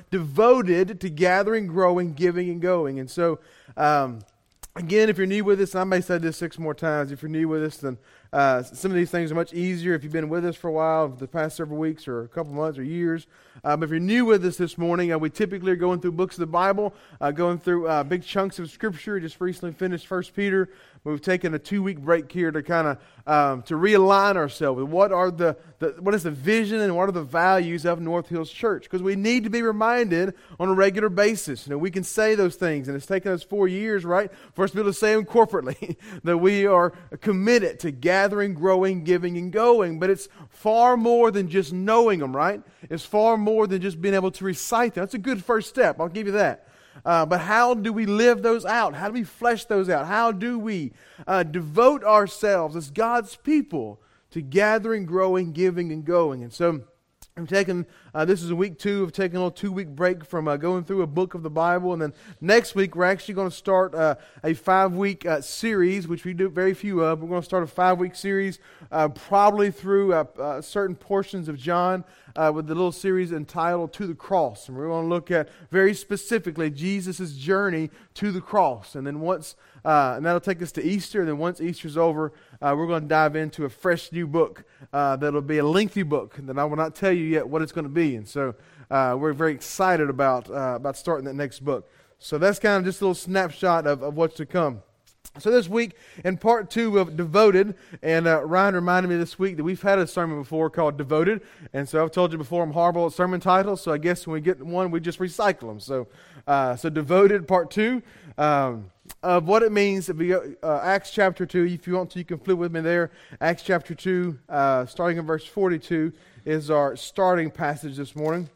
devoted to gathering, growing, giving, and going. And so, again, if you're new with us, I may say this 6 more times. If you're new with us, then some of these things are much easier if you've been with us for a while, the past several weeks or a couple months or years. But if you're new with us this morning, we typically are going through books of the Bible, going through big chunks of Scripture. Just recently finished 1 Peter. We've taken a 2-week break here to kind of to realign ourselves with what is the vision and what are the values of North Hills Church, because we need to be reminded on a regular basis. You know, we can say those things, and it's taken us 4 years, right, for us to be able to say them corporately, that we are committed to gathering, growing, giving, and going. But it's far more than just knowing them, right? It's far more than just being able to recite them. That's a good first step. I'll give you that. But how do we live those out? How do we flesh those out? How do we devote ourselves as God's people to gathering, growing, giving, and going? And so I'm taking, this is week 2 of taking a little 2-week break from going through a book of the Bible. And then next week, we're actually going to start a 5-week series, which we do very few of. We're going to start a 5-week series, probably through certain portions of John, with the little series entitled To the Cross. And we're going to look at very specifically Jesus' journey to the cross. And then and that'll take us to Easter. And then once Easter's over, we're going to dive into a fresh new book that'll be a lengthy book that I will not tell you yet what it's going to be. And so we're very excited about starting that next book. So that's kind of just a little snapshot of what's to come. So this week, in part 2 of Devoted, and Ryan reminded me this week that we've had a sermon before called Devoted, and so I've told you before I'm horrible at sermon titles, so I guess when we get one, we just recycle them. So Devoted, part 2, of what it means to be Acts chapter 2. If you want to, you can flip with me there. Acts chapter 2, starting in verse 42, is our starting passage this morning.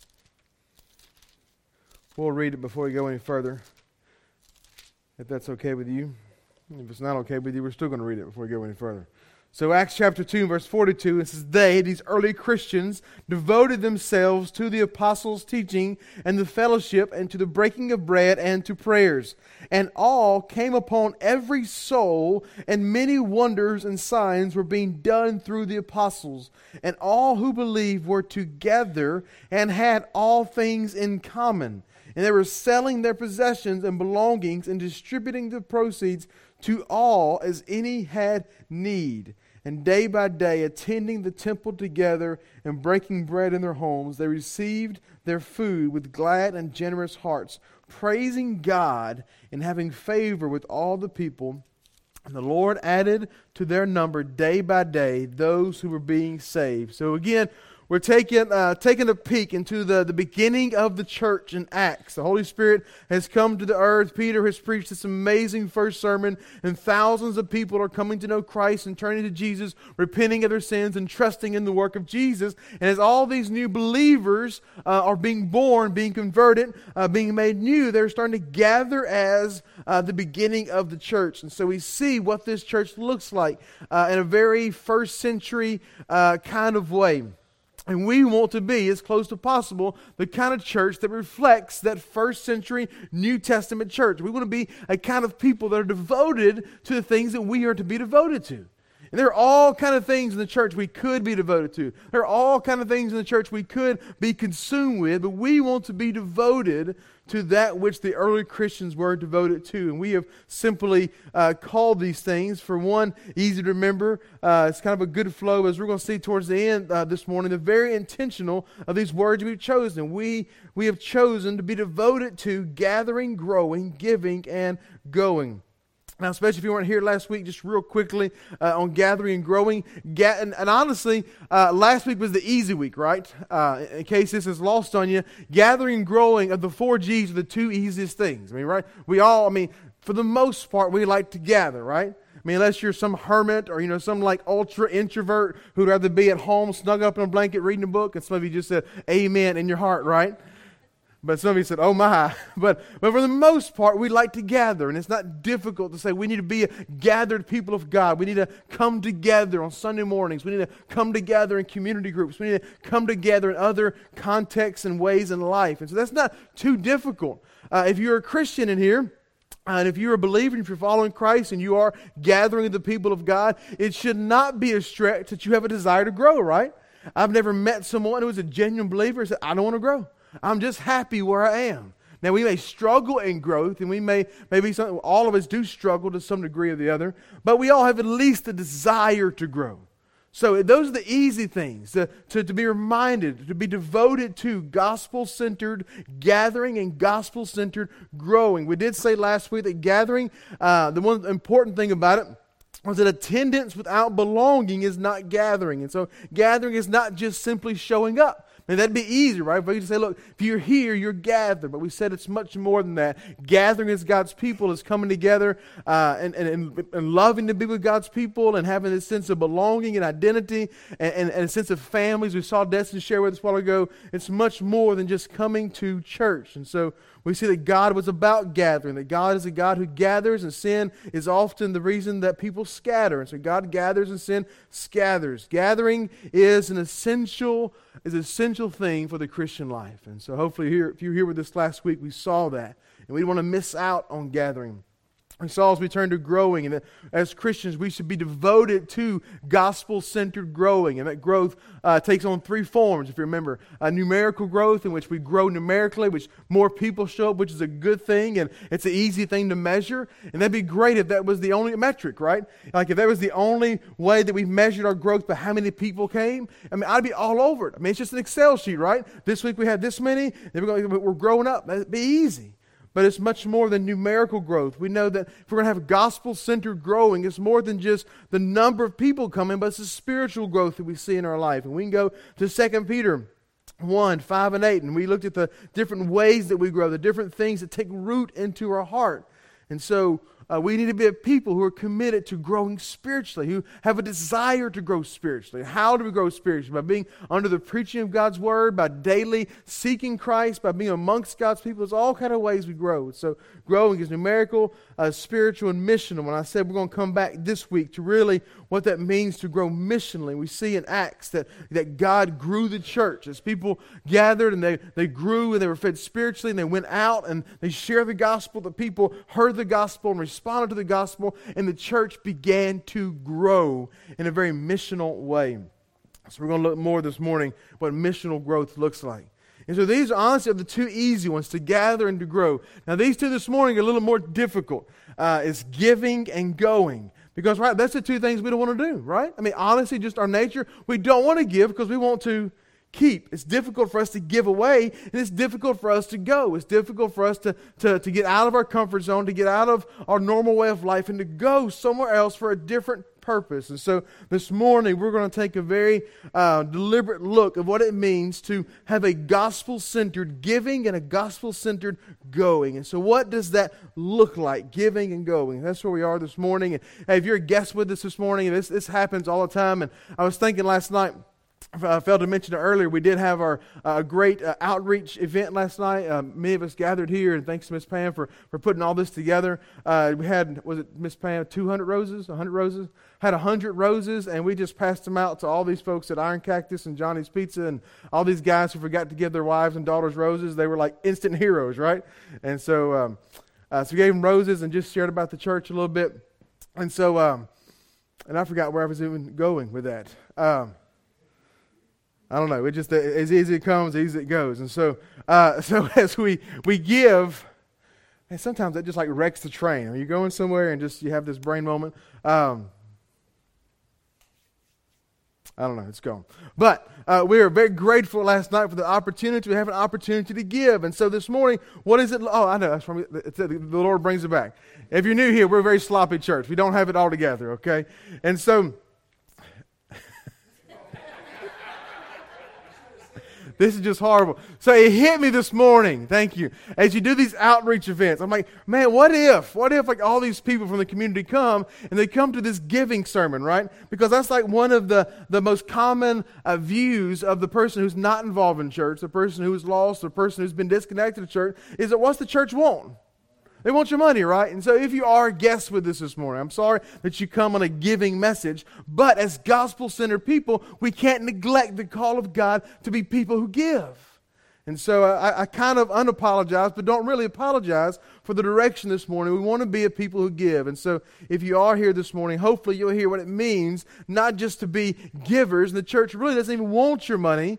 We'll read it before we go any further, if that's okay with you. If it's not okay with you, we're still going to read it before we go any further. So Acts chapter 2, verse 42, it says, these early Christians, devoted themselves to the apostles' teaching and the fellowship and to the breaking of bread and to prayers. And all came upon every soul, and many wonders and signs were being done through the apostles. And all who believed were together and had all things in common. And they were selling their possessions and belongings and distributing the proceeds to all as any had need. And day by day, attending the temple together and breaking bread in their homes, they received their food with glad and generous hearts, praising God and having favor with all the people. And the Lord added to their number day by day those who were being saved. So again, we're taking a peek into the beginning of the church in Acts. The Holy Spirit has come to the earth. Peter has preached this amazing first sermon, and thousands of people are coming to know Christ and turning to Jesus, repenting of their sins and trusting in the work of Jesus. And as all these new believers are being born, being converted, being made new, they're starting to gather as the beginning of the church. And so we see what this church looks like in a very first century kind of way. And we want to be, as close to possible, the kind of church that reflects that first century New Testament church. We want to be a kind of people that are devoted to the things that we are to be devoted to. And there are all kind of things in the church we could be devoted to. There are all kind of things in the church we could be consumed with, but we want to be devoted to that which the early Christians were devoted to. And we have simply called these things, for one, easy to remember. It's kind of a good flow, as we're going to see towards the end this morning. They're very intentional of these words we've chosen. We have chosen to be devoted to gathering, growing, giving, and going. Now, especially if you weren't here last week, just real quickly on gathering and growing. And honestly, last week was the easy week, right? In case this is lost on you, gathering and growing of the 4 G's are the 2 easiest things. I mean, right? For the most part, we like to gather, right? I mean, unless you're some hermit or, some like ultra introvert who'd rather be at home, snug up in a blanket, reading a book. And some of you just said, amen, in your heart, right? But some of you said, oh my. But for the most part, we like to gather. And it's not difficult to say we need to be a gathered people of God. We need to come together on Sunday mornings. We need to come together in community groups. We need to come together in other contexts and ways in life. And so that's not too difficult. If you're a Christian in here, and if you're a believer, if you're following Christ and you are gathering with the people of God, it should not be a stretch that you have a desire to grow, right? I've never met someone who was a genuine believer and said, I don't want to grow. I'm just happy where I am. Now, we may struggle in growth, and all of us do struggle to some degree or the other, but we all have at least a desire to grow. So those are the easy things, to be reminded, to be devoted to gospel-centered gathering and gospel-centered growing. We did say last week that gathering, the one important thing about it was that attendance without belonging is not gathering. And so gathering is not just simply showing up. And that'd be easy, right? But you just say, look, if you're here, you're gathered. But we said it's much more than that. Gathering as God's people is coming together and loving to be with God's people and having this sense of belonging and identity and a sense of families. We saw Destin share with us a while ago. It's much more than just coming to church. And so we see that God was about gathering, that God is a God who gathers, and sin is often the reason that people scatter. And so God gathers and sin scatters. Gathering is an essential thing for the Christian life. And so hopefully if you were here with us last week, we saw that. And we don't want to miss out on gathering. We saw as we turn to growing, and that as Christians we should be devoted to gospel-centered growing. And that growth takes on three forms, if you remember. Numerical growth, in which we grow numerically, which more people show up, which is a good thing, and it's an easy thing to measure. And that'd be great if that was the only metric, right? Like if that was the only way that we measured our growth by how many people came, I mean, I'd be all over it. I mean, it's just an Excel sheet, right? This week we had this many, then we're growing up. That'd be easy. But it's much more than numerical growth. We know that if we're going to have gospel-centered growing, it's more than just the number of people coming, but it's the spiritual growth that we see in our life. And we can go to 2 Peter 1, 5 and 8, and we looked at the different ways that we grow, the different things that take root into our heart. And so we need to be a people who are committed to growing spiritually, who have a desire to grow spiritually. How do we grow spiritually? By being under the preaching of God's Word, by daily seeking Christ, by being amongst God's people. There's all kind of ways we grow. So growing is numerical, spiritual, and missional. When I said we're going to come back this week to really what that means to grow missionally, we see in Acts that God grew the church. As people gathered and they grew and they were fed spiritually and they went out and they shared the gospel, the people heard the gospel and responded to the gospel, and the church began to grow in a very missional way. So we're going to look more this morning what missional growth looks like. And so these honestly are the two easy ones, to gather and to grow. Now these two this morning are a little more difficult. It's giving and going. Because right, that's the two things we don't want to do, right? I mean, honestly, just our nature, we don't want to give because we want to keep. It's difficult for us to give away, and it's difficult for us to go. It's difficult for us to get out of our comfort zone, to get out of our normal way of life, and to go somewhere else for a different purpose. And so this morning we're going to take a very deliberate look of what it means to have a gospel-centered giving and a gospel-centered going. And so what does that look like, giving and going? That's where we are this morning. And hey, if you're a guest with us this morning, and this happens all the time, and I was thinking last night, I failed to mention it earlier, we did have our great outreach event last night. Many of us gathered here, and thanks to Miss Pam for putting all this together. We had, was it Miss Pam, 200 roses, 100 roses? Had 100 roses, and we just passed them out to all these folks at Iron Cactus and Johnny's Pizza and all these guys who forgot to give their wives and daughters roses. They were like instant heroes, right? And so we gave them roses and just shared about the church a little bit. And so, and I forgot where I was even going with that. I don't know. It just as easy it comes, as easy it goes. And so as we give, and sometimes that just like wrecks the train. You're going somewhere and just you have this brain moment. I don't know. It's gone. But we were very grateful last night for the opportunity to have an opportunity to give. And so this morning, what is it? Oh, I know. That's from the Lord brings it back. If you're new here, we're a very sloppy church. We don't have it all together. Okay, and so. This is just horrible. So it hit me this morning. Thank you. As you do these outreach events, I'm like, man, what if like all these people from the community come and they come to this giving sermon, right? Because that's like one of the most common views of the person who's not involved in church, the person who's lost, the person who's been disconnected to church, is that what's the church want? They want your money, right? And so if you are a guest with us this morning, I'm sorry that you come on a giving message, but as gospel-centered people, we can't neglect the call of God to be people who give. And so I kind of unapologize, but don't really apologize for the direction this morning. We want to be a people who give. And so if you are here this morning, hopefully you'll hear what it means, not just to be givers. And the church really doesn't even want your money,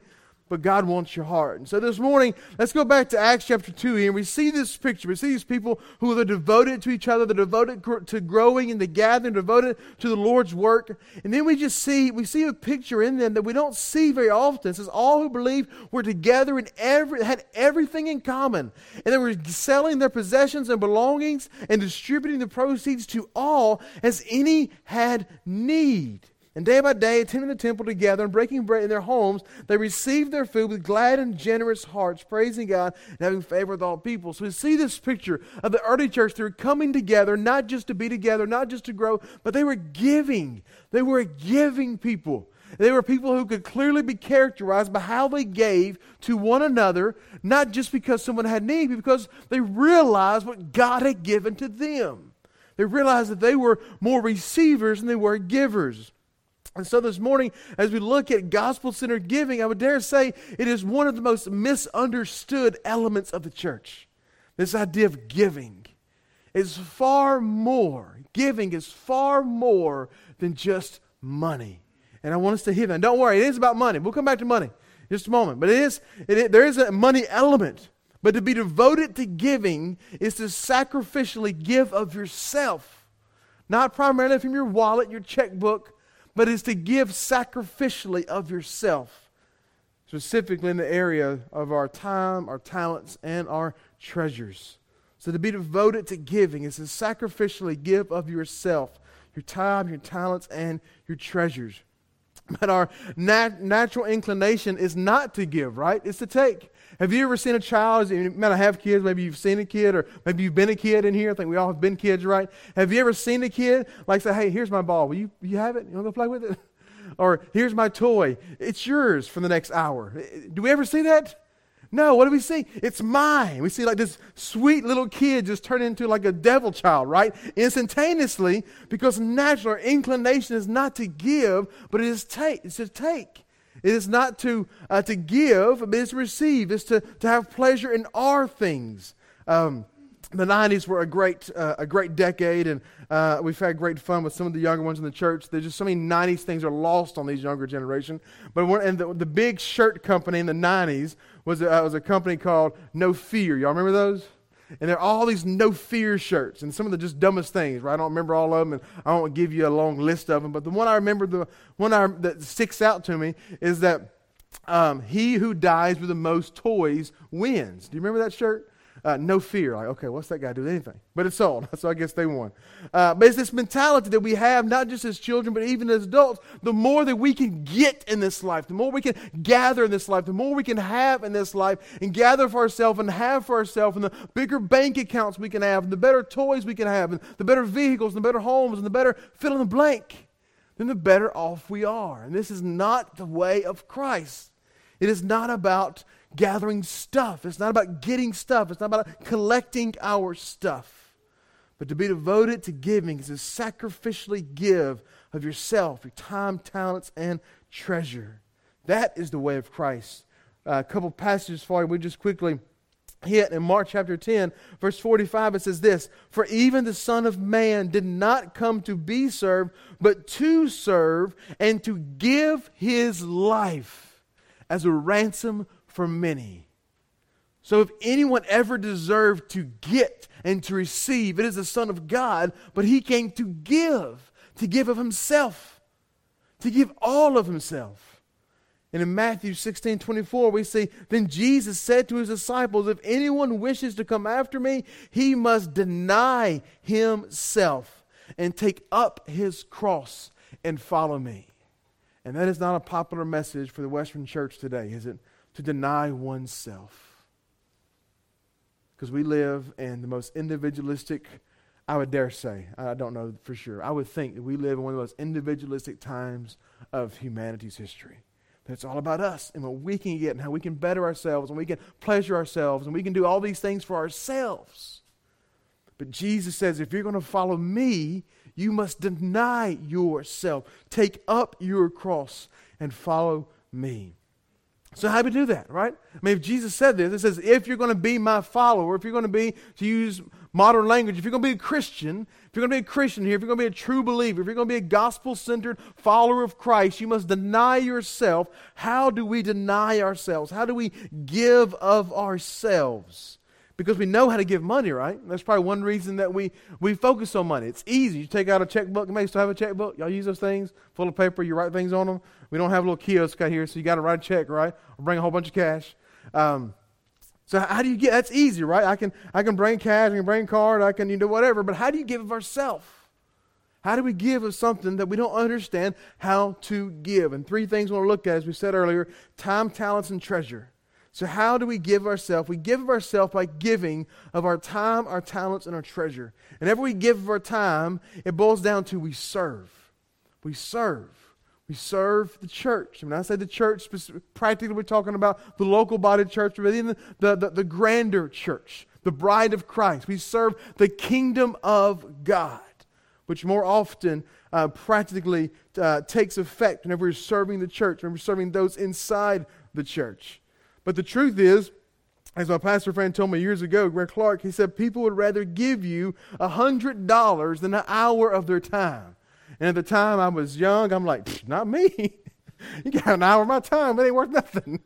but God wants your heart. And so this morning, let's go back to Acts chapter 2 here. And we see this picture. We see these people who are devoted to each other. They're devoted to growing and to gathering, devoted to the Lord's work. And then we see a picture in them that we don't see very often. It says all who believe were together and had everything in common. And they were selling their possessions and belongings and distributing the proceeds to all as any had need. And day by day, attending the temple together and breaking bread in their homes, they received their food with glad and generous hearts, praising God and having favor with all people. So we see this picture of the early church. They were coming together, not just to be together, not just to grow, but they were giving. They were giving people. They were people who could clearly be characterized by how they gave to one another, not just because someone had need, but because they realized what God had given to them. They realized that they were more receivers than they were givers. And so this morning, as we look at gospel-centered giving, I would dare say it is one of the most misunderstood elements of the church. This idea of giving is far more. Giving is far more than just money. And I want us to hear that. And don't worry, it is about money. We'll come back to money in just a moment. But there is a money element. But to be devoted to giving is to sacrificially give of yourself. Not primarily from your wallet, your checkbook, but is to give sacrificially of yourself, specifically in the area of our time, our talents, and our treasures. So to be devoted to giving is to sacrificially give of yourself, your time, your talents, and your treasures. But our natural inclination is not to give, right? It's to take. Have you ever seen a child? You might not have kids. Maybe you've seen a kid, or maybe you've been a kid in here. I think we all have been kids, right? Have you ever seen a kid like say, "Hey, here's my ball. Will you have it? You want to go play with it?" Or, "Here's my toy. It's yours for the next hour." Do we ever see that? No. What do we see? It's mine. We see like this sweet little kid just turn into like a devil child, right? Instantaneously, because natural inclination is not to give, but it is it's to take. It is not to give, but it's to receive. It's to have pleasure in our things. The 90s were a great decade, and we've had great fun with some of the younger ones in the church. There's just so many 90s things are lost on these younger generation. But the big shirt company in the 90s was a company called No Fear. Y'all remember those? And there are all these No Fear shirts, and some of the just dumbest things, right? I don't remember all of them, and I won't give you a long list of them. But the one I remember, that sticks out to me is that he who dies with the most toys wins. Do you remember that shirt? No fear. Like, okay, what's that guy do with anything? But it's sold, so I guess they won. But it's this mentality that we have, not just as children, but even as adults. The more that we can get in this life, the more we can gather in this life, the more we can have in this life, and gather for ourselves and have for ourselves, and the bigger bank accounts we can have, and the better toys we can have, and the better vehicles, and the better homes, and the better fill in the blank, then the better off we are. And this is not the way of Christ. It is not about gathering stuff. It's not about getting stuff. It's not about collecting our stuff. But to be devoted to giving is to sacrificially give of yourself, your time, talents, and treasure. That is the way of Christ. A couple passages for you. We just quickly hit in Mark chapter 10, verse 45. It says this: "For even the Son of Man did not come to be served, but to serve and to give his life as a ransom for many." So if anyone ever deserved to get and to receive, it is the Son of God, but he came to give of himself, to give all of himself. And in Matthew 16:24, we see, "Then Jesus said to his disciples, if anyone wishes to come after me, he must deny himself and take up his cross and follow me." And that is not a popular message for the Western church today, is it? To deny oneself. Because we live in the most individualistic, I would dare say, I don't know for sure, I would think that we live in one of the most individualistic times of humanity's history. That it's all about us and what we can get and how we can better ourselves and we can pleasure ourselves and we can do all these things for ourselves. But Jesus says, if you're going to follow me, you must deny yourself. Take up your cross and follow me. So how do we do that, right? I mean, if Jesus said this, it says, if you're going to be my follower, if you're going to be, to use modern language, if you're going to be a Christian, if you're going to be a Christian here, if you're going to be a true believer, if you're going to be a gospel-centered follower of Christ, you must deny yourself. How do we deny ourselves? How do we give of ourselves? Because we know how to give money, right? That's probably one reason that we focus on money. It's easy. You take out a checkbook. You may still have a checkbook. Y'all use those things full of paper. You write things on them. We don't have a little kiosk out here, so you got to write a check, right? Or bring a whole bunch of cash. So how do you get? That's easy, right? I can bring cash. I can bring a card. I can whatever. But how do you give of ourselves? How do we give of something that we don't understand how to give? And three things we want to look at, as we said earlier: time, talents, and treasure. So how do we give of ourselves? We give of ourselves by giving of our time, our talents, and our treasure. And whenever we give of our time, it boils down to we serve. We serve. We serve the church. And when I say the church, practically we're talking about the local body church, but even the grander church, the bride of Christ. We serve the kingdom of God, which more often practically takes effect whenever we're serving the church, whenever we're serving those inside the church. But the truth is, as my pastor friend told me years ago, Greg Clark, he said people would rather give you $100 than an hour of their time. And at the time I was young, I'm like, not me. You got an hour of my time, it ain't worth nothing.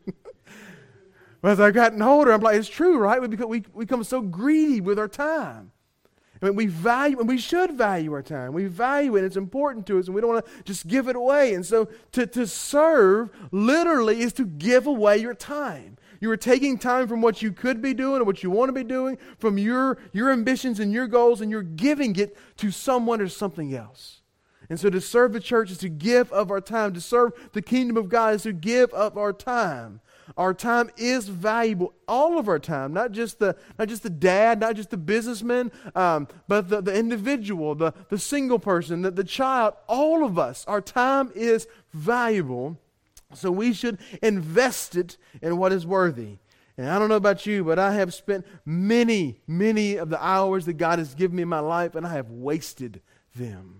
But as I've gotten older, I'm like, it's true, right? We become so greedy with our time. I mean, we value, and we should value our time. We value it. It's important to us, and we don't want to just give it away. And so to serve literally is to give away your time. You are taking time from what you could be doing or what you want to be doing, from your ambitions and your goals, and you're giving it to someone or something else. And so to serve the church is to give of our time. To serve the kingdom of God is to give of our time. Our time is valuable. All of our time, not just the dad, not just the businessman, but the individual, the single person, the child, all of us. Our time is valuable, so we should invest it in what is worthy. And I don't know about you, but I have spent many, many of the hours that God has given me in my life, and I have wasted them.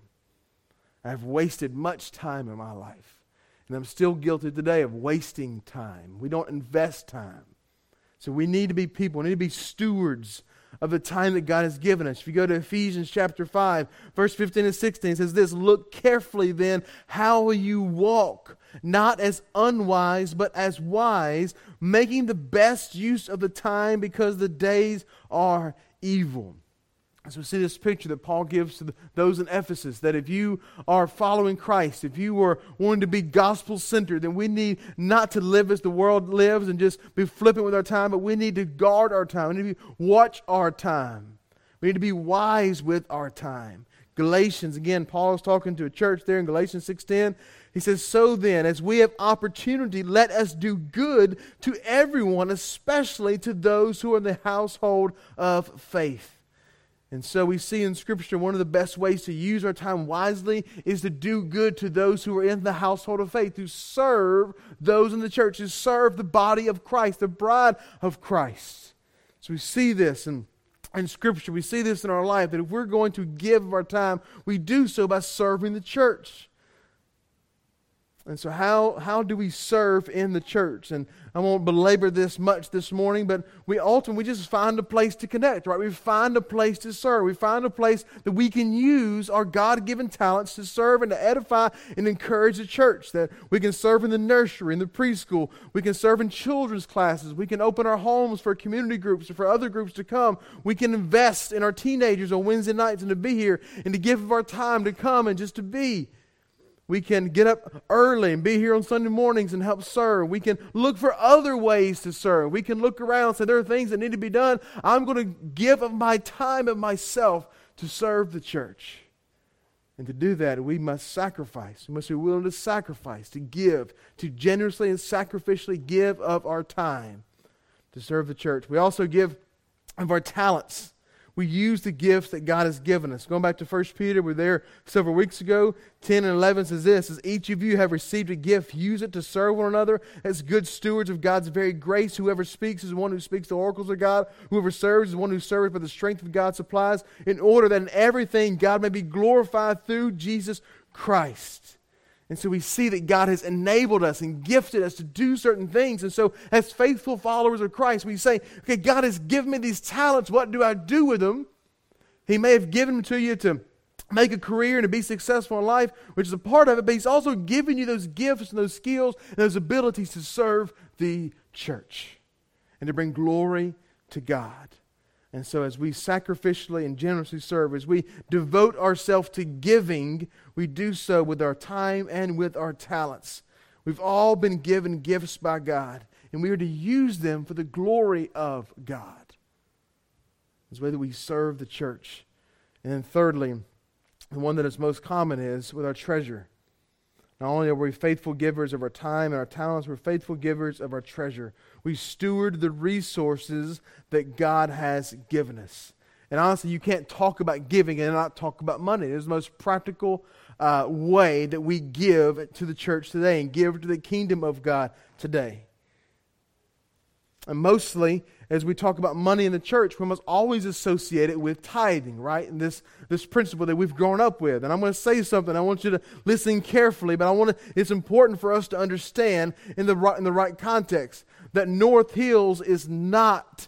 I have wasted much time in my life. And I'm still guilty today of wasting time. We don't invest time. So we need to be people, we need to be stewards of the time that God has given us. If you go to Ephesians chapter 5, verse 15 and 16, it says this: look carefully then how you walk, not as unwise, but as wise, making the best use of the time because the days are evil. So we see this picture that Paul gives to those in Ephesus, that if you are following Christ, if you are wanting to be gospel-centered, then we need not to live as the world lives and just be flippant with our time, but we need to guard our time. We need to watch our time. We need to be wise with our time. Galatians, again, Paul is talking to a church there in Galatians 6:10. He says, so then, as we have opportunity, let us do good to everyone, especially to those who are in the household of faith. And so we see in Scripture one of the best ways to use our time wisely is to do good to those who are in the household of faith, to serve those in the church, to serve the body of Christ, the bride of Christ. So we see this in Scripture. We see this in our life, that if we're going to give of our time, we do so by serving the church. And so how do we serve in the church? And I won't belabor this much this morning, but we just find a place to connect, right? We find a place to serve. We find a place that we can use our God-given talents to serve and to edify and encourage the church. That we can serve in the nursery, in the preschool. We can serve in children's classes. We can open our homes for community groups or for other groups to come. We can invest in our teenagers on Wednesday nights and to be here and to give of our time to come and just to be. We can get up early and be here on Sunday mornings and help serve. We can look for other ways to serve. We can look around and say, there are things that need to be done. I'm going to give of my time and myself to serve the church. And to do that, we must sacrifice. We must be willing to sacrifice, to give, to generously and sacrificially give of our time to serve the church. We also give of our talents. We use the gifts that God has given us. Going back to 1 Peter, we were there several weeks ago. 10 and 11 says this, as each of you have received a gift, use it to serve one another as good stewards of God's very grace. Whoever speaks is one who speaks the oracles of God. Whoever serves is one who serves by the strength of God supplies, in order that in everything God may be glorified through Jesus Christ. And so we see that God has enabled us and gifted us to do certain things. And so as faithful followers of Christ, we say, okay, God has given me these talents. What do I do with them? He may have given them to you to make a career and to be successful in life, which is a part of it, but He's also given you those gifts and those skills and those abilities to serve the church and to bring glory to God. And so as we sacrificially and generously serve, as we devote ourselves to giving, we do so with our time and with our talents. We've all been given gifts by God, and we are to use them for the glory of God. It's the way that we serve the church. And then thirdly, the one that is most common is with our treasure. Not only are we faithful givers of our time and our talents, we're faithful givers of our treasure. We steward the resources that God has given us. And honestly, you can't talk about giving and not talk about money. It's the most practical way that we give to the church today and give to the kingdom of God today. And mostly, as we talk about money in the church, we must always associate it with tithing, right? And this principle that we've grown up with. And I'm going to say something. I want you to listen carefully, but it's important for us to understand in the right context that North Hills is not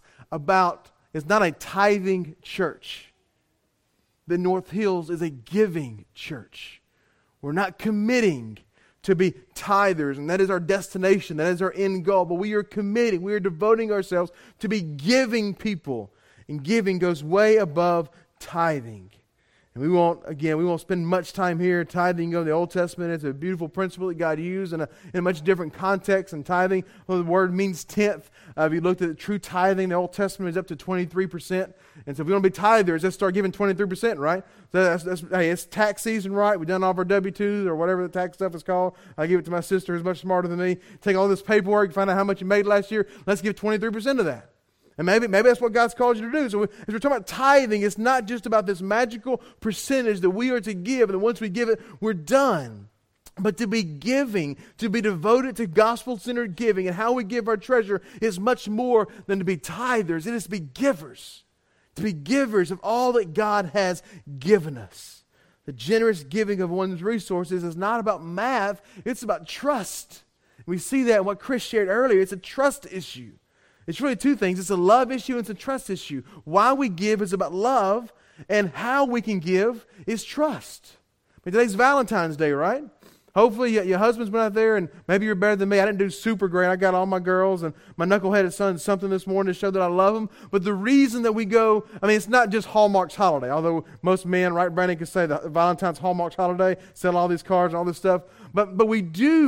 a tithing church. That North Hills is a giving church. We're not committing to be tithers, and that is our destination, that is our end goal. But we are committing, we are devoting ourselves to be giving people. And giving goes way above tithing. And we won't spend much time here. Tithing, in the Old Testament, it's a beautiful principle that God used in a much different context. And tithing, the word means tenth. If you looked at the true tithing, the Old Testament is up to 23%. And so if we want to be tithers, let's start giving 23%, right? So it's tax season, right? We've done all of our W-2s or whatever the tax stuff is called. I give it to my sister who's much smarter than me. Take all this paperwork, find out how much you made last year. Let's give 23% of that. And maybe that's what God's called you to do. So as we're talking about tithing, it's not just about this magical percentage that we are to give, and once we give it, we're done. But to be giving, to be devoted to gospel-centered giving, and how we give our treasure is much more than to be tithers. It is to be givers. To be givers of all that God has given us. The generous giving of one's resources is not about math, it's about trust. We see that in what Chris shared earlier. It's a trust issue. It's really two things. It's a love issue and it's a trust issue. Why we give is about love, and how we can give is trust. I mean, today's Valentine's Day, right? Hopefully your husband's been out there, and maybe you're better than me. I didn't do super great. I got all my girls, and my knuckleheaded son did something this morning to show that I love him. But the reason that we go, it's not just Hallmark's holiday, although most men, right, Brandon, can say the Valentine's Hallmark's holiday, sell all these cards and all this stuff. But we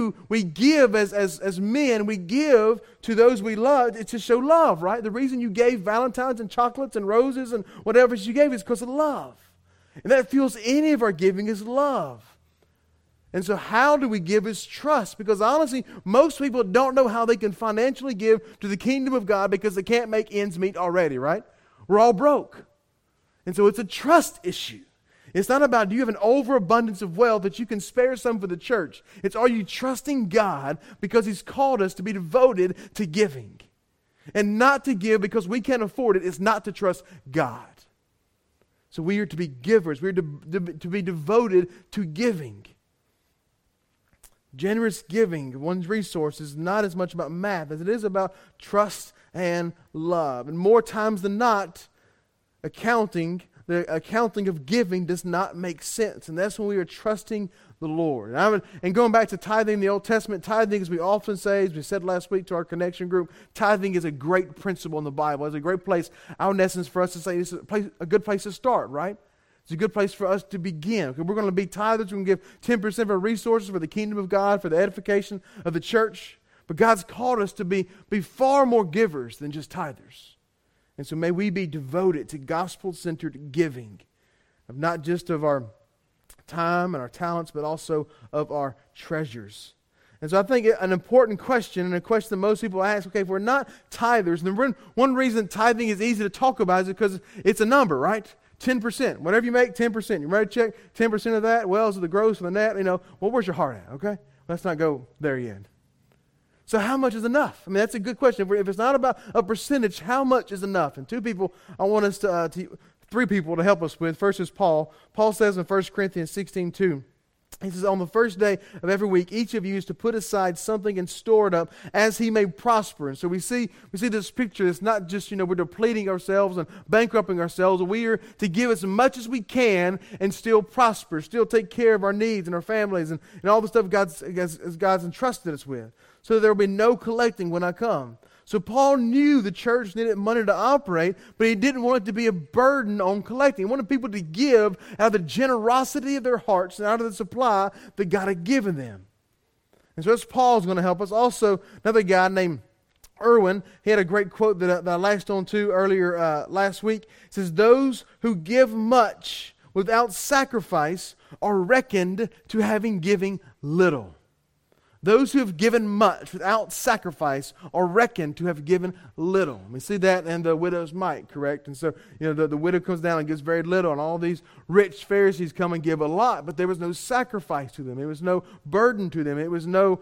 give as men, we give to those we love. It's to show love, right? The reason you gave Valentine's and chocolates and roses and whatever you gave is because of love. And that fuels any of our giving is love. And so how do we give is trust? Because honestly, most people don't know how they can financially give to the kingdom of God because they can't make ends meet already, right? We're all broke. And so it's a trust issue. It's not about, do you have an overabundance of wealth that you can spare some for the church? It's, are you trusting God because He's called us to be devoted to giving? And not to give because we can't afford it is not to trust God. So we are to be givers. We are to be devoted to giving. Generous giving of one's resources is not as much about math as it is about trust and love. And more times than not, the accounting of giving does not make sense. And that's when we are trusting the Lord. And going back to tithing in the Old Testament, tithing, as we often say, as we said last week to our connection group, tithing is a great principle in the Bible. It's a great place, in essence, for us to say it's a good place to start, right? It's a good place for us to begin. We're going to be tithers. We're going to give 10% of our resources for the kingdom of God, for the edification of the church. But God's called us to be far more givers than just tithers. And so may we be devoted to gospel-centered giving, of not just of our time and our talents, but also of our treasures. And so I think an important question, and a question that most people ask, okay, if we're not tithers, then one reason tithing is easy to talk about is because it's a number, right? 10%. Whatever you make, 10%. You write a check, 10% of that. Well, is it the gross or the net? Where's your heart at? Okay? Let's not go there yet. So how much is enough? That's a good question. If it's not about a percentage, how much is enough? And two people I want us three people to help us with. First is Paul. Paul says in 1 Corinthians 16:2, He says, on the first day of every week, each of you is to put aside something and store it up as he may prosper. And so we see this picture. It's not just, we're depleting ourselves and bankrupting ourselves. We are to give as much as we can and still prosper, still take care of our needs and our families and all the stuff God's entrusted us with, so that there will be no collecting when I come. So Paul knew the church needed money to operate, but he didn't want it to be a burden on collecting. He wanted people to give out of the generosity of their hearts and out of the supply that God had given them. And so that's Paul's going to help us. Also, another guy named Erwin, he had a great quote that I latched on to earlier last week. It says, those who give much without sacrifice are reckoned to having given little. Those who have given much without sacrifice are reckoned to have given little. We see that in the widow's mite, correct? And so, the widow comes down and gives very little, and all these rich Pharisees come and give a lot, but there was no sacrifice to them. There was no burden to them. It was no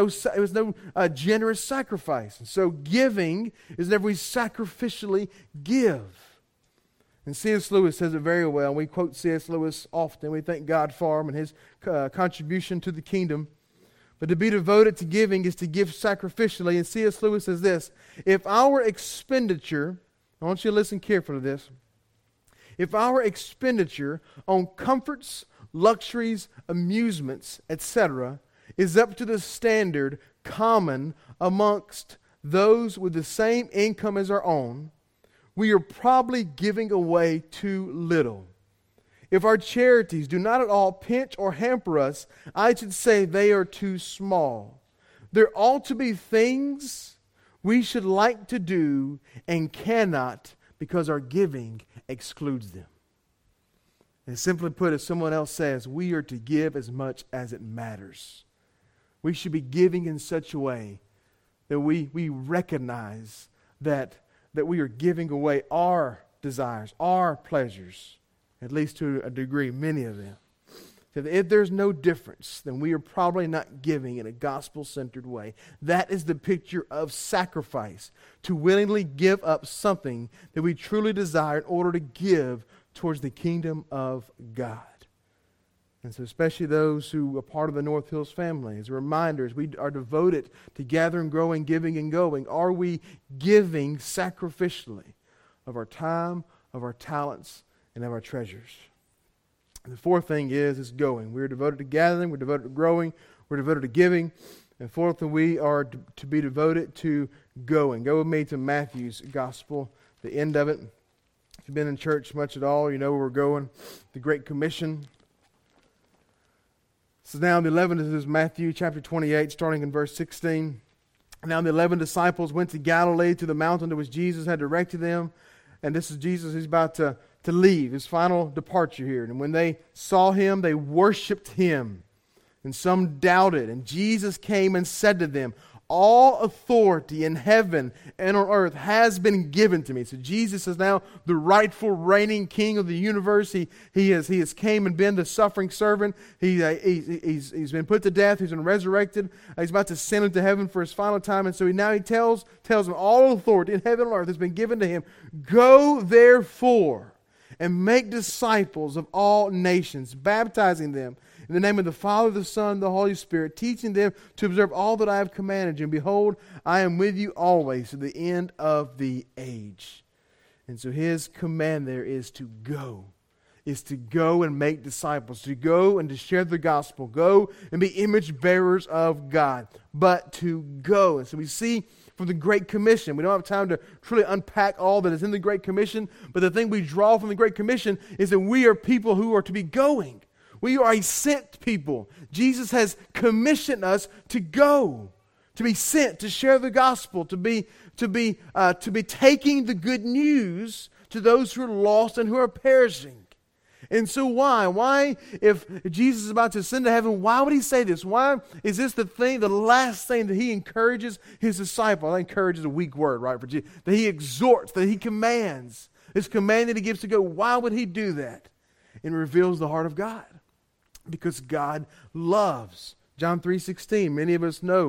generous sacrifice. And so, giving is whenever we sacrificially give. And C.S. Lewis says it very well. We quote C.S. Lewis often. We thank God for him and his contribution to the kingdom. But to be devoted to giving is to give sacrificially. And C.S. Lewis says this, if our expenditure, I want you to listen carefully to this, if our expenditure on comforts, luxuries, amusements, etc., is up to the standard common amongst those with the same income as our own, we are probably giving away too little. If our charities do not at all pinch or hamper us, I should say they are too small. There ought to be things we should like to do and cannot because our giving excludes them. And simply put, as someone else says, we are to give as much as it matters. We should be giving in such a way that we recognize that we are giving away our desires, our pleasures, at least to a degree, many of them. So if there's no difference, then we are probably not giving in a gospel-centered way. That is the picture of sacrifice, to willingly give up something that we truly desire in order to give towards the kingdom of God. And so especially those who are part of the North Hills family, as a reminder, as we are devoted to gathering, growing, giving, and going, are we giving sacrificially of our time, of our talents, and of our treasures? And the fourth thing is going. We're devoted to gathering, we're devoted to growing, we're devoted to giving. And fourth, we are to be devoted to going. Go with me to Matthew's Gospel, the end of it. If you've been in church much at all, you know where we're going. The Great Commission. So now the 11, this is Matthew chapter 28, starting in verse 16. Now the 11 disciples went to Galilee, to the mountain to which Jesus had directed them. And this is Jesus, he's about to leave, his final departure here. And when they saw him, they worshipped him. And some doubted. And Jesus came and said to them, all authority in heaven and on earth has been given to me. So Jesus is now the rightful reigning king of the universe. He has came and been the suffering servant. He's been put to death. He's been resurrected. He's about to send him to heaven for his final time. And so he tells them all authority in heaven and earth has been given to him. Go therefore and make disciples of all nations, baptizing them in the name of the Father, the Son, and the Holy Spirit, teaching them to observe all that I have commanded you. And behold, I am with you always to the end of the age. And so his command there is to go and make disciples, to go and to share the gospel, go and be image bearers of God, but to go. And so we see from the Great Commission, we don't have time to truly unpack all that is in the Great Commission, but the thing we draw from the Great Commission is that we are people who are to be going. We are a sent people. Jesus has commissioned us to go, to be sent, to share the gospel, to be taking the good news to those who are lost and who are perishing. And so why, if Jesus is about to ascend to heaven, why would he say this? Why is this the last thing that he encourages his disciples? Encourage is a weak word, right? For Jesus, that he exhorts, that he commands. This command that he gives to go. Why would he do that? It reveals the heart of God. Because God loves. John 3:16, many of us know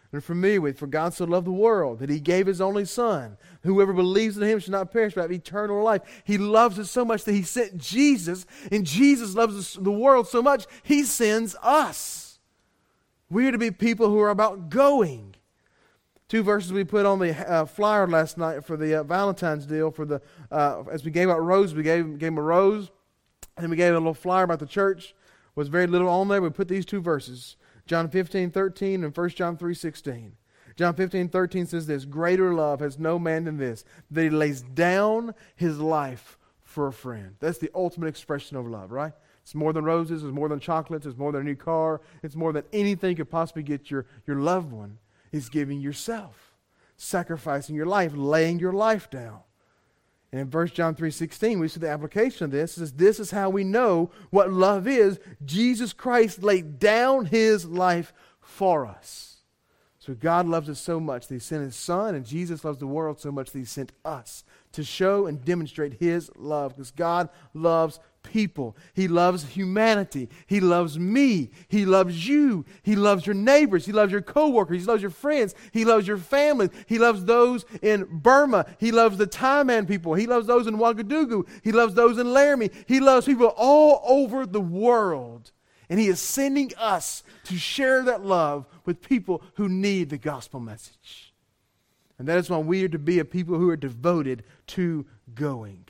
and are familiar with. For God so loved the world that He gave His only Son. Whoever believes in Him shall not perish but have eternal life. He loves us so much that He sent Jesus, and Jesus loves the world so much He sends us. We are to be people who are about going. 2 verses we put on the flyer last night for the Valentine's deal. For the as we gave out roses, we gave them a rose, and then we gave a little flyer about the church. Was very little on there. We put these 2 verses, John 15:13 and 1 John 3:16. John 15:13 says this: greater love has no man than this, that he lays down his life for a friend. That's the ultimate expression of love, right? It's more than roses, it's more than chocolates, it's more than a new car, it's more than anything you could possibly get your loved one. Is giving yourself, sacrificing your life, laying your life down. And in 1 John 3:16, we see the application of this. It says, this is how we know what love is. Jesus Christ laid down His life for us. So God loves us so much that He sent His Son, and Jesus loves the world so much that He sent us to show and demonstrate His love. Because God loves people. He loves humanity. He loves me. He loves you. He loves your neighbors. He loves your coworkers. He loves your friends. He loves your family. He loves those in Burma. He loves the Thailand people. He loves those in Ouagadougou. He loves those in Laramie. He loves people all over the world. And He is sending us to share that love with people who need the gospel message. And that is why we are to be a people who are devoted to going.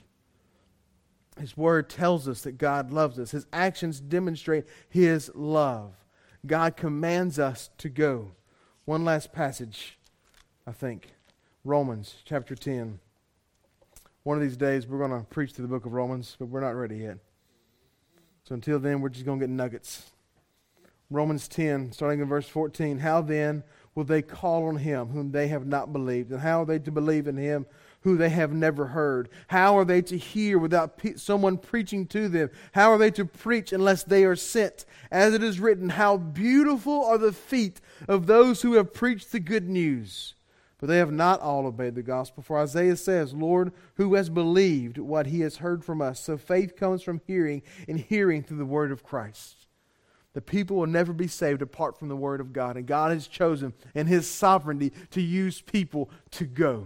His Word tells us that God loves us. His actions demonstrate His love. God commands us to go. One last passage, I think. Romans chapter 10. One of these days we're going to preach through the book of Romans, but we're not ready yet. So until then, we're just going to get nuggets. Romans 10, starting in verse 14. How then will they call on Him whom they have not believed? And how are they to believe in Him who they have never heard? How are they to hear without someone preaching to them? How are they to preach unless they are sent? As it is written, how beautiful are the feet of those who have preached the good news. But they have not all obeyed the gospel. For Isaiah says, Lord, who has believed what he has heard from us? So faith comes from hearing, and hearing through the word of Christ. The people will never be saved apart from the word of God. And God has chosen in His sovereignty to use people to go.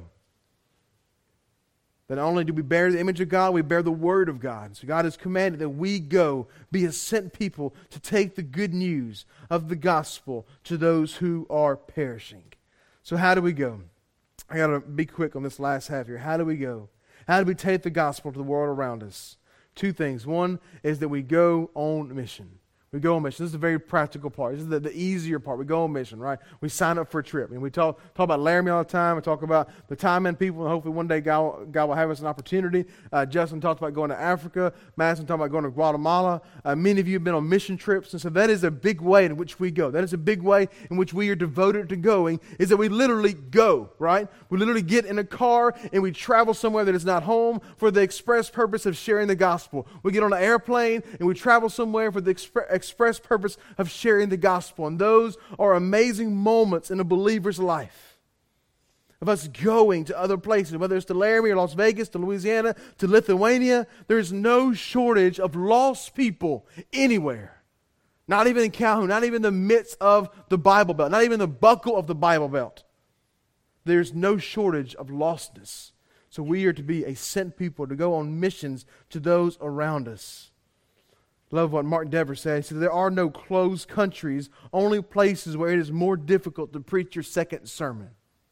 That not only do we bear the image of God, we bear the Word of God. So God has commanded that we go, be a sent people to take the good news of the gospel to those who are perishing. So how do we go? I got to be quick on this last half here. How do we go? How do we take the gospel to the world around us? 2 things. One is that we go on mission. We go on mission. This is a very practical part. This is the easier part. We go on mission, right? We sign up for a trip. And we talk about Laramie all the time. We talk about the Thailand people. And hopefully one day God will have us an opportunity. Justin talked about going to Africa. Madison talked about going to Guatemala. Many of you have been on mission trips. And so that is a big way in which we go. That is a big way in which we are devoted to going, is that we literally go, right? We literally get in a car and we travel somewhere that is not home for the express purpose of sharing the gospel. We get on an airplane and we travel somewhere for the express purpose of sharing the gospel. And those are amazing moments in a believer's life. Of us going to other places, whether it's to Laramie or Las Vegas, to Louisiana, to Lithuania. There's no shortage of lost people anywhere. Not even in Calhoun, not even in the midst of the Bible Belt, not even the buckle of the Bible Belt. There's no shortage of lostness. So we are to be a sent people to go on missions to those around us. Love what Mark Dever said. He said, there are no closed countries, only places where it is more difficult to preach your second sermon.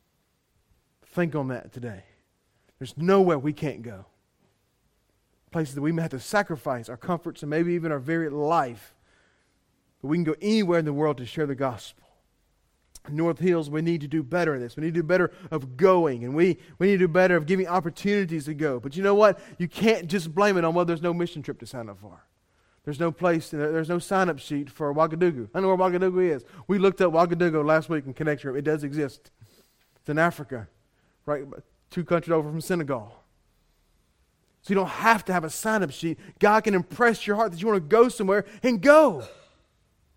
Think on that today. There's nowhere we can't go. Places that we may have to sacrifice our comforts and maybe even our very life. But we can go anywhere in the world to share the gospel. In North Hills, we need to do better in this. We need to do better of going. And we need to do better of giving opportunities to go. But you know what? You can't just blame it on, well, there's no mission trip to sign up for. There's no place, there's no sign-up sheet for Ouagadougou. I know where Ouagadougou is. We looked up Ouagadougou last week in Connect Europe. It does exist. It's in Africa, right? 2 countries over from Senegal. So you don't have to have a sign-up sheet. God can impress your heart that you want to go somewhere and go.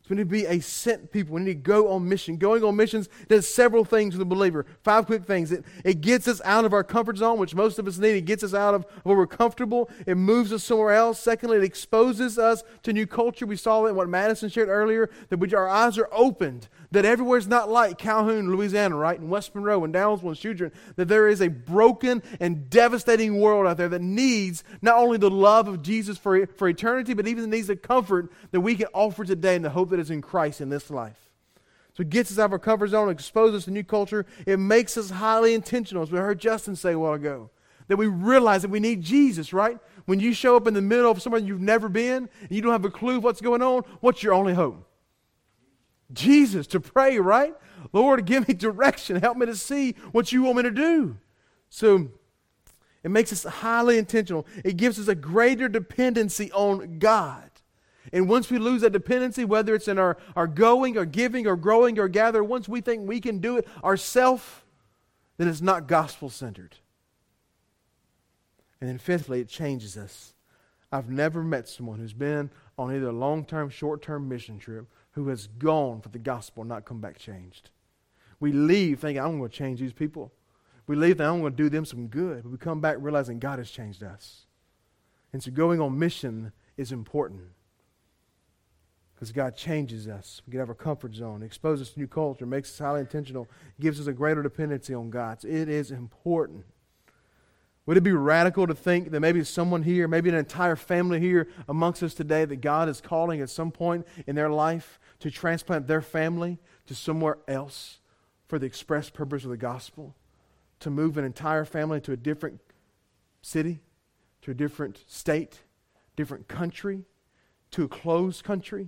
So we need to be a sent people. We need to go on mission. Going on missions does several things for the believer. 5 quick things. It gets us out of our comfort zone, which most of us need. It gets us out of where we're comfortable. It moves us somewhere else. Secondly, it exposes us to new culture. We saw that in what Madison shared earlier, that our eyes are opened, that everywhere's not like Calhoun, Louisiana, right? And West Monroe and Downsville and Shoedron, that there is a broken and devastating world out there that needs not only the love of Jesus for eternity, but even needs the comfort that we can offer today and the hope that is in Christ in this life. So it gets us out of our comfort zone, exposes us to new culture. It makes us highly intentional, as we heard Justin say a while ago, that we realize that we need Jesus, right? When you show up in the middle of somewhere you've never been and you don't have a clue what's going on, what's your only hope? Jesus, to pray, right? Lord, give me direction. Help me to see what you want me to do. So it makes us highly intentional. It gives us a greater dependency on God. And once we lose that dependency, whether it's in our going or giving or growing or gathering, once we think we can do it ourselves, then it's not gospel-centered. And then fifthly, it changes us. I've never met someone who's been on either a long-term, short-term mission trip who has gone for the gospel and not come back changed. We leave thinking, I'm going to change these people. We leave thinking, I'm going to do them some good. But we come back realizing God has changed us. And so going on mission is important. Because God changes us. We get out of our comfort zone, exposes us to new culture, makes us highly intentional, gives us a greater dependency on God. So it is important. Would it be radical to think that maybe someone here, maybe an entire family here amongst us today, that God is calling at some point in their life to transplant their family to somewhere else for the express purpose of the gospel? To move an entire family to a different city, to a different state, different country, to a closed country,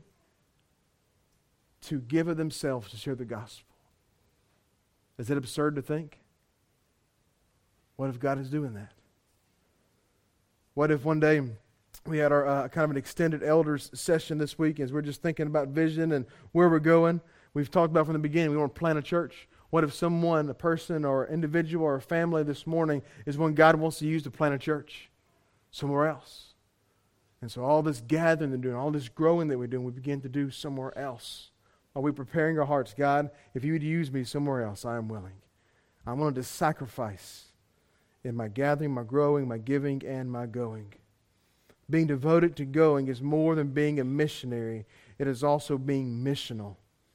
to give of themselves to share the gospel. Is it absurd to think? What if God is doing that? What if one day we had our kind of an extended elders session this week as we're just thinking about vision and where we're going? We've talked about from the beginning, we want to plant a church. What if someone, a person or individual or a family this morning is one God wants to use to plant a church somewhere else? And so all this gathering and doing, all this growing that we're doing, we begin to do somewhere else. Are we preparing our hearts? God, if you would use me somewhere else, I am willing. I'm willing to sacrifice in my gathering, my growing, my giving, and my going. Being devoted to going is more than being a missionary. It is also being missional.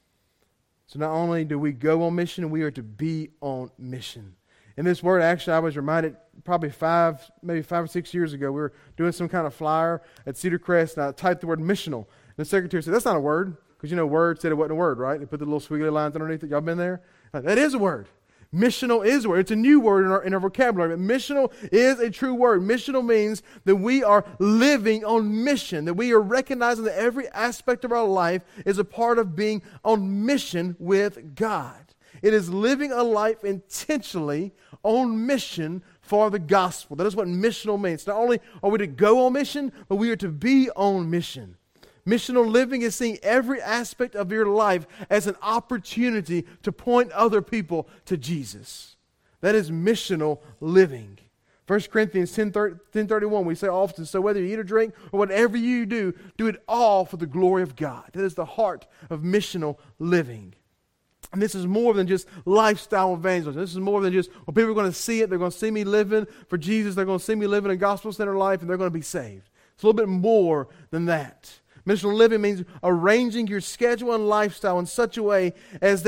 So not only do we go on mission, we are to be on mission. And this word, actually, I was reminded probably 5 or 6 years ago. We were doing some kind of flyer at Cedar Crest, and I typed the word missional. And the secretary said, that's not a word. Because you know, Word said it wasn't a word, right? They put the little squiggly lines underneath it. Y'all been there? That is a word. Missional is a word. It's a new word in our vocabulary. But missional is a true word. Missional means that we are living on mission, that we are recognizing that every aspect of our life is a part of being on mission with God. It is living a life intentionally on mission for the gospel. That is what missional means. Not only are we to go on mission, but we are to be on mission. Missional living is seeing every aspect of your life as an opportunity to point other people to Jesus. That is missional living. 1 Corinthians 10:31, we say often, so whether you eat or drink or whatever you do, do it all for the glory of God. That is the heart of missional living. And this is more than just lifestyle evangelism. This is more than just, well, people are going to see it. They're going to see me living for Jesus. They're going to see me living a gospel-centered life, and they're going to be saved. It's a little bit more than that. Missional living means arranging your schedule and lifestyle in such a way as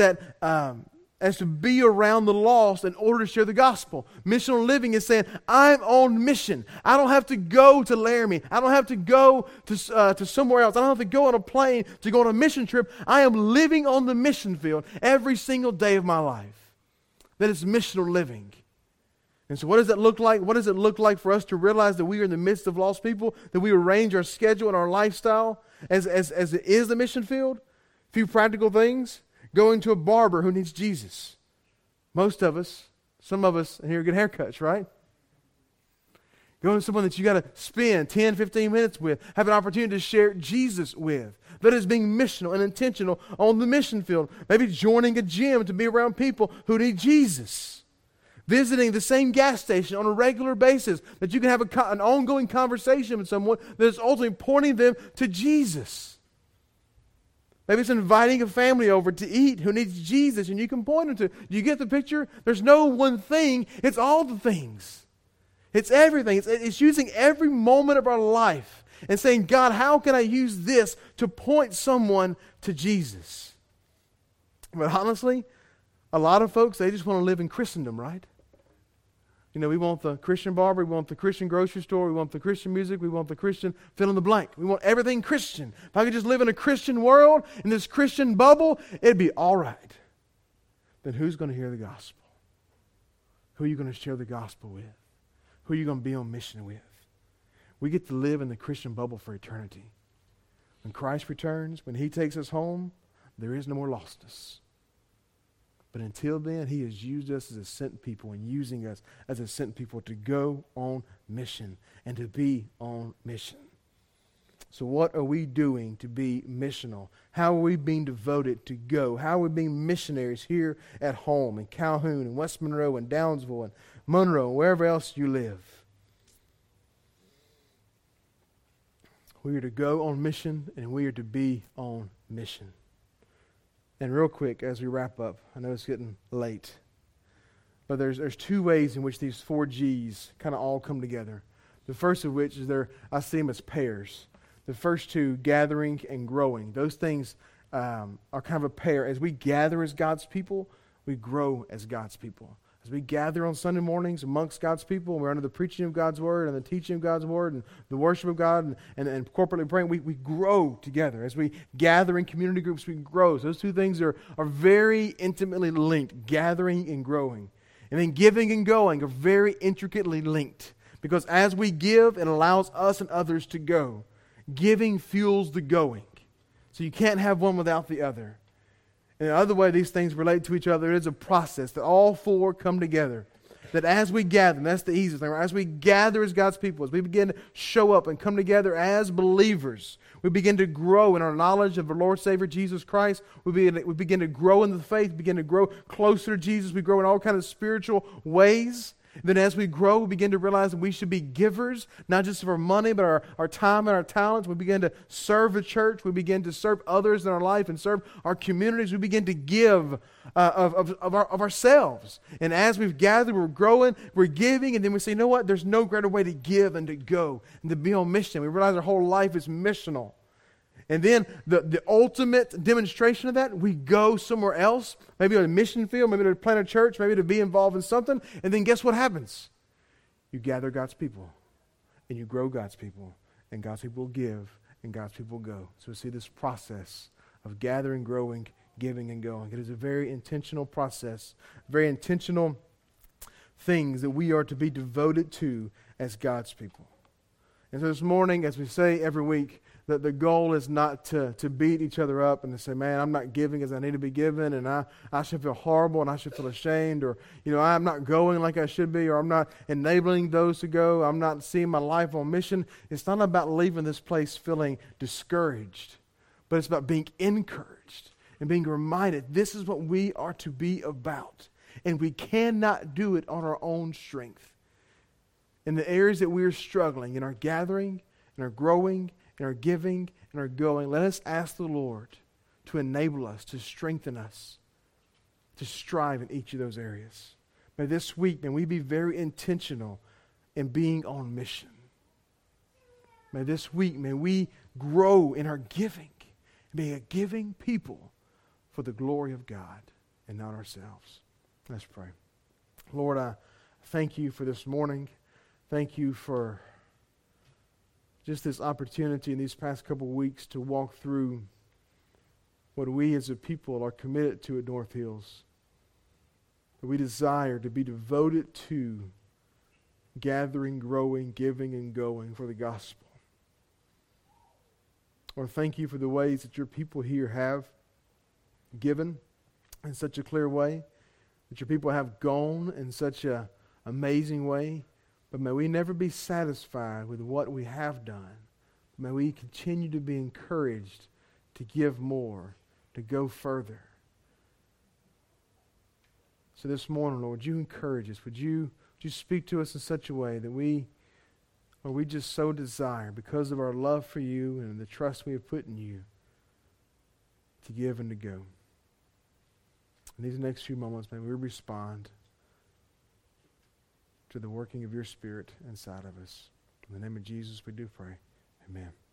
to be around the lost in order to share the gospel. Missional living is saying, I'm on mission. I don't have to go to Laramie. I don't have to go to somewhere else. I don't have to go on a plane to go on a mission trip. I am living on the mission field every single day of my life. That is missional living. And so what does that look like? What does it look like for us to realize that we are in the midst of lost people, that we arrange our schedule and our lifestyle as it is the mission field? A few practical things. Going to a barber who needs Jesus. Most of us, some of us here get haircuts, right? Going to someone that you got to spend 10, 15 minutes with, have an opportunity to share Jesus with. That is being missional and intentional on the mission field. Maybe joining a gym to be around people who need Jesus. Visiting the same gas station on a regular basis, that you can have an ongoing conversation with someone that is ultimately pointing them to Jesus. Maybe it's inviting a family over to eat who needs Jesus, and you can point them to. Do you get the picture? There's no one thing. It's all the things. It's everything. It's using every moment of our life and saying, God, how can I use this to point someone to Jesus? But honestly, a lot of folks, they just want to live in Christendom, right? You know, we want the Christian barber, we want the Christian grocery store, we want the Christian music, we want the Christian fill in the blank. We want everything Christian. If I could just live in a Christian world, in this Christian bubble, it'd be all right. Then who's going to hear the gospel? Who are you going to share the gospel with? Who are you going to be on mission with? We get to live in the Christian bubble for eternity. When Christ returns, when He takes us home, there is no more lostness. But until then, He has used us as a sent people and using us as a sent people to go on mission and to be on mission. So what are we doing to be missional? How are we being devoted to go? How are we being missionaries here at home in Calhoun and West Monroe and Downsville and Monroe and wherever else you live? We are to go on mission and we are to be on mission. And real quick, as we wrap up, I know it's getting late, but there's two ways in which these 4 G's kind of all come together. The first of which is I see them as pairs. The first two, gathering and growing. Those things are kind of a pair. As we gather as God's people, we grow as God's people. As we gather on Sunday mornings amongst God's people, and we're under the preaching of God's Word and the teaching of God's Word and the worship of God and corporately praying, we grow together. As we gather in community groups, we grow. So those two things are very intimately linked, gathering and growing. And then giving and going are very intricately linked. Because as we give, it allows us and others to go. Giving fuels the going. So you can't have one without the other. And the other way these things relate to each other is a process that all 4 come together. That as we gather, and that's the easiest thing, right? As we gather as God's people, as we begin to show up and come together as believers, we begin to grow in our knowledge of our Lord Savior Jesus Christ. We begin to grow in the faith, begin to grow closer to Jesus. We grow in all kinds of spiritual ways. Then as we grow, we begin to realize that we should be givers, not just of our money, but our time and our talents. We begin to serve the church. We begin to serve others in our life and serve our communities. We begin to give of ourselves. And as we've gathered, we're growing, we're giving, and then we say, you know what? There's no greater way to give than to go and to be on mission. We realize our whole life is missional. And then the ultimate demonstration of that, we go somewhere else, maybe on a mission field, maybe to plant a church, maybe to be involved in something. And then guess what happens? You gather God's people, and you grow God's people, and God's people will give, and God's people will go. So we see this process of gathering, growing, giving, and going. It is a very intentional process, very intentional things that we are to be devoted to as God's people. And so this morning, as we say every week, that the goal is not to beat each other up and to say, man, I'm not giving as I need to be given, and I should feel horrible and I should feel ashamed, or, I'm not going like I should be, or I'm not enabling those to go, I'm not seeing my life on mission. It's not about leaving this place feeling discouraged, but it's about being encouraged and being reminded this is what we are to be about. And we cannot do it on our own strength. In the areas that we are struggling, in our gathering, in our growing, in our giving, in our going, let us ask the Lord to enable us, to strengthen us, to strive in each of those areas. May this week, may we be very intentional in being on mission. May this week, may we grow in our giving, being a giving people for the glory of God and not ourselves. Let's pray. Lord, I thank you for this morning. Thank you for just this opportunity in these past couple of weeks to walk through what we as a people are committed to at North Hills. That we desire to be devoted to gathering, growing, giving, and going for the gospel. Lord, thank you for the ways that your people here have given in such a clear way, that your people have gone in such an amazing way. But may we never be satisfied with what we have done. May we continue to be encouraged to give more, to go further. So this morning, Lord, would you encourage us? Would you speak to us in such a way that we just so desire, because of our love for you and the trust we have put in you, to give and to go. In these next few moments, may we respond to the working of your Spirit inside of us. In the name of Jesus, we do pray. Amen.